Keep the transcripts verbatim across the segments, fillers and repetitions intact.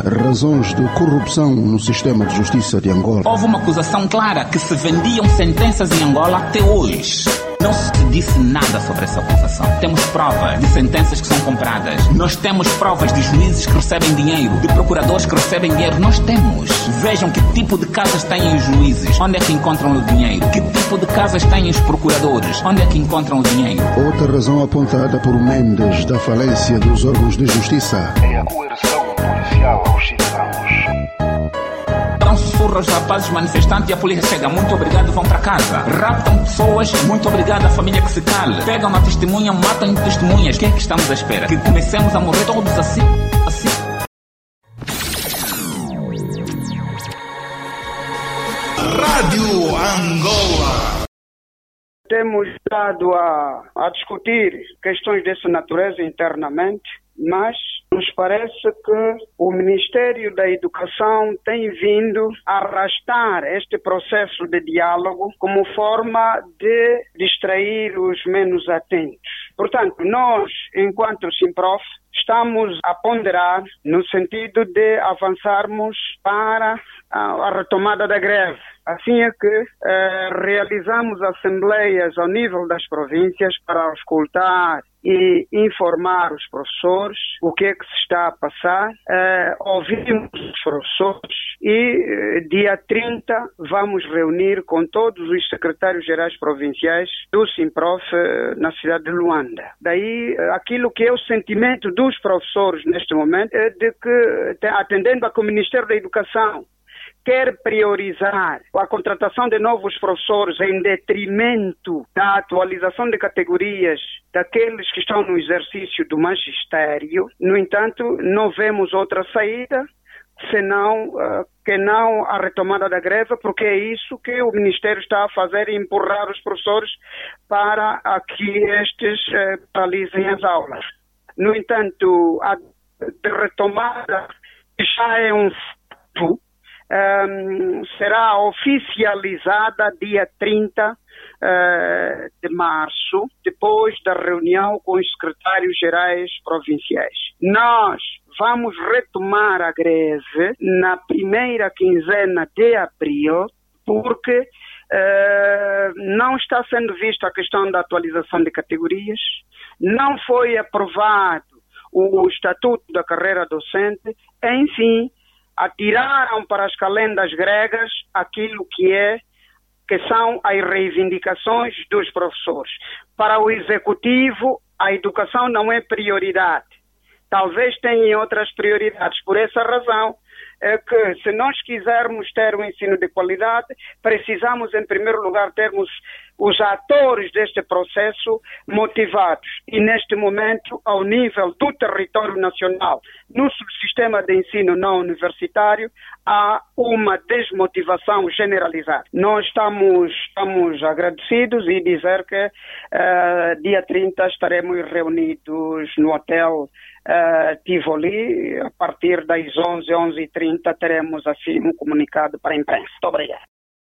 razões de corrupção no sistema de justiça de Angola. Houve uma acusação clara que se vendiam sentenças em Angola até hoje. Não se disse nada sobre essa acusação. Temos provas de sentenças que são compradas. Nós temos provas de juízes que recebem dinheiro, de procuradores que recebem dinheiro. Nós temos. Vejam que tipo de casas têm os juízes. Onde é que encontram o dinheiro? Que tipo de casas têm os procuradores? Onde é que encontram o dinheiro? Outra razão apontada por Mendes da falência dos órgãos de justiça é a coerção policial aos cidadãos. Dão sussurro aos rapazes manifestantes e a polícia chega. Muito obrigado, vão para casa. Raptam pessoas, muito obrigado, a família que se cale. Pegam uma testemunha, matam testemunhas. O que é que estamos à espera? Que comecemos a morrer todos assim? assim? Rádio Angola. Temos estado a, a discutir questões dessa natureza internamente, mas nos parece que o Ministério da Educação tem vindo a arrastar este processo de diálogo como forma de distrair os menos atentos. Portanto, nós, enquanto Simprof, estamos a ponderar no sentido de avançarmos para a retomada da greve. Assim é que eh, realizamos assembleias ao nível das províncias para escutar e informar os professores o que é que se está a passar. Eh, ouvimos os professores e eh, dia trinta vamos reunir com todos os secretários-gerais provinciais do Simprof eh, na cidade de Luanda. Daí, eh, aquilo que é o sentimento dos professores neste momento é de que, atendendo a que o Ministério da Educação quer priorizar a contratação de novos professores em detrimento da atualização de categorias daqueles que estão no exercício do magistério. No entanto, não vemos outra saída senão uh, que não a retomada da greve, porque é isso que o Ministério está a fazer, empurrar os professores para que estes uh, paralisem as aulas. No entanto, a retomada já é um fato. Um, será oficializada dia trinta uh, de março, depois da reunião com os secretários-gerais provinciais. Nós vamos retomar a greve na primeira quinzena de abril, porque uh, não está sendo vista a questão da atualização de categorias, não foi aprovado o Estatuto da Carreira Docente, enfim, atiraram para as calendas gregas aquilo que é, que são as reivindicações dos professores. Para o Executivo, a educação não é prioridade. Talvez tenham outras prioridades. Por essa razão, é que se nós quisermos ter um ensino de qualidade, precisamos, em primeiro lugar, termos os atores deste processo motivados. E, neste momento, ao nível do território nacional, no sistema de ensino não universitário, há uma desmotivação generalizada. Nós estamos, estamos agradecidos e dizer que uh, dia trinta estaremos reunidos no hotel uh, Tivoli. A partir das onze, onze e trinta teremos assim um comunicado para a imprensa. Muito obrigado.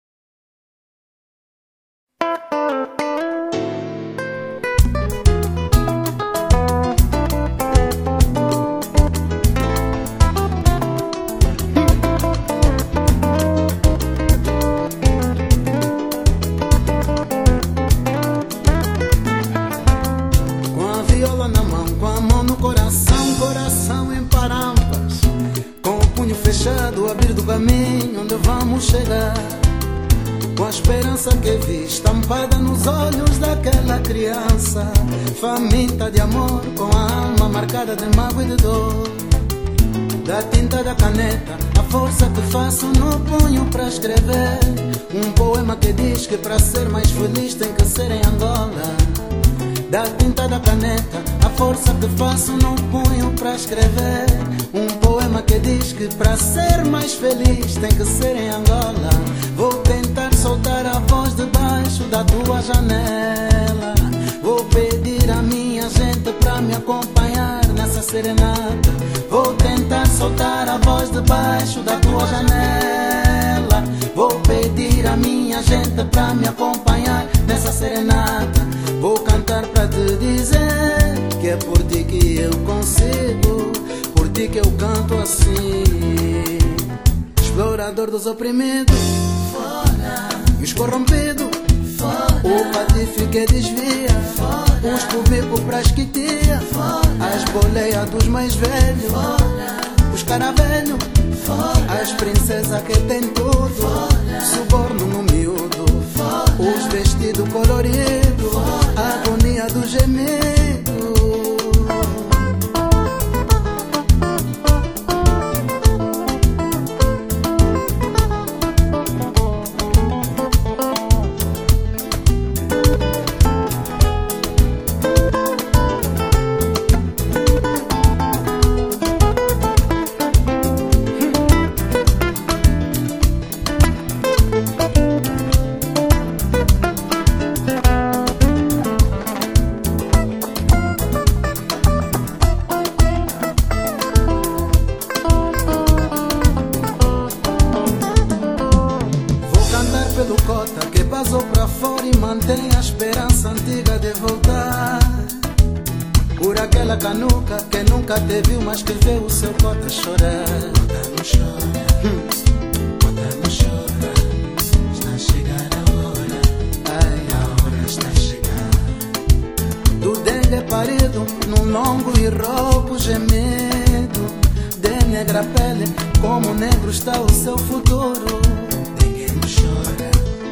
Abrir do caminho onde vamos chegar, com a esperança que vi estampada nos olhos daquela criança, faminta de amor, com a alma marcada de mágoa e de dor. Da tinta da caneta, a força que faço no punho para escrever um poema que diz que para ser mais feliz tem que ser em Angola. Da tinta da caneta, a força que faço no punho para escrever um poema que diz que para ser mais feliz tem que ser em Angola. Vou tentar soltar a voz debaixo da tua janela. Vou pedir a minha gente para me acompanhar nessa serenata. Vou tentar soltar a voz debaixo da tua janela. Vou pedir a minha gente para me acompanhar nessa serenata. Vou cantar para te dizer que é por ti que eu consigo, por ti ti que eu canto assim. Explorador dos oprimidos, fora. E os corrompidos, fora. O patife que desvia, fora. Os cubicos pras que tia, fora. As boleias dos mais velhos, fora. Os caravelhos, fora. As princesas que tem tudo, fora. Suborno no miúdo, fora. Os vestidos coloridos, fora. A agonia do gemido. Que vazou pra fora e mantém a esperança antiga de voltar. Por aquela canuca que nunca te viu, mas que vê o seu cota chorar. Cota não chora, hum. Cota não chora. Está a chegar a hora, ai, a hora está a chegar. Do dengue parido, num longo e rouco gemido. De negra pele, como negro está o seu futuro. Dengue não chora.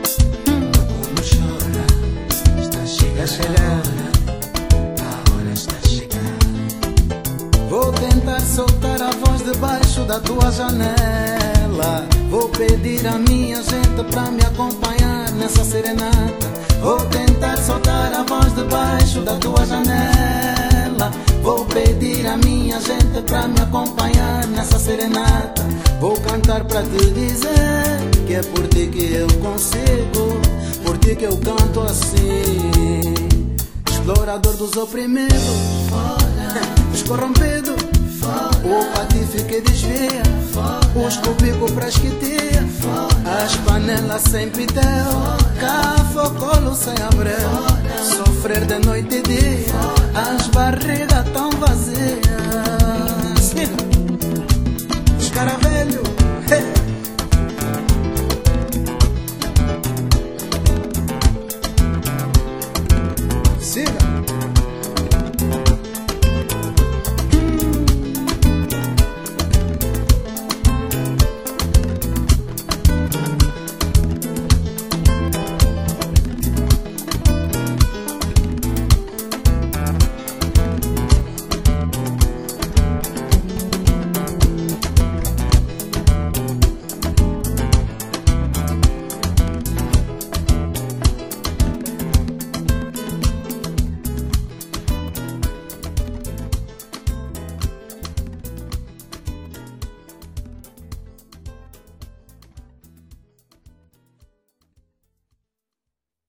A hora está a chegar. Vou tentar soltar a voz debaixo da tua janela. Vou pedir a minha gente pra me acompanhar nessa serenata. Vou tentar soltar a voz debaixo da tua janela. Vou pedir a minha gente pra me acompanhar nessa serenata. Vou cantar pra te dizer que é por ti que eu consigo, por ti que eu canto assim. Explorador dos oprimidos, fora. Os corrompidos, fora. O patife que desvia, fora. Os cubicos pras que tia, fora. As panelas sem pitel, cafocolo sem abreu, fora. Sofrer de noite e